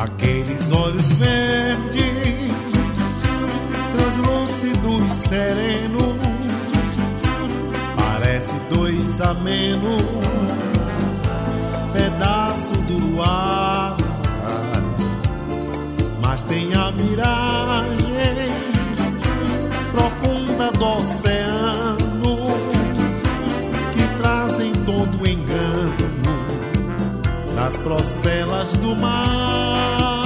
Aqueles olhos verdes, translúcidos, serenos, parece dois a menos, pedaço do luar. Mas tem a miragem profunda do oceano, que trazem todo o engano das procelas do mar.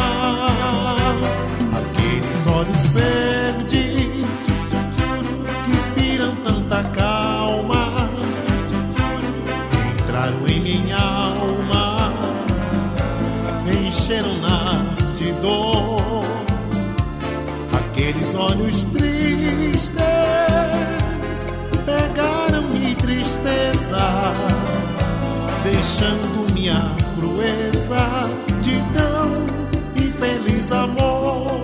Aqueles olhos verdes que inspiram tanta calma, entraram em minha alma, encheram-na de dor. Aqueles olhos tristes pegaram-me tristeza, deixando minha crueza de tão infeliz amor.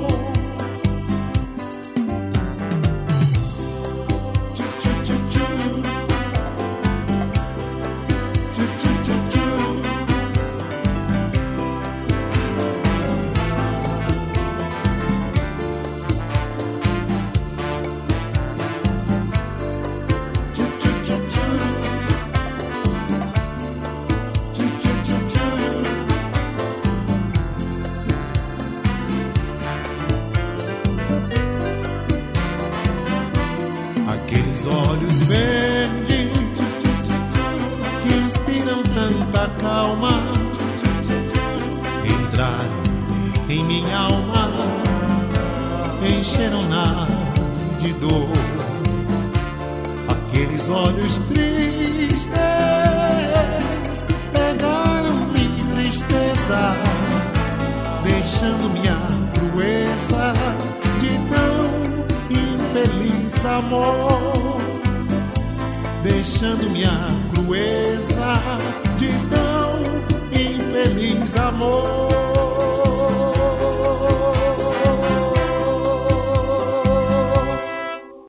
Aqueles olhos verdes que inspiram tanta calma, entraram em minha alma, encheram-na de dor. Aqueles olhos tristes pegaram-me tristeza, deixando minha crueza de tão infeliz amor, deixando minha crueza de tão infeliz amor.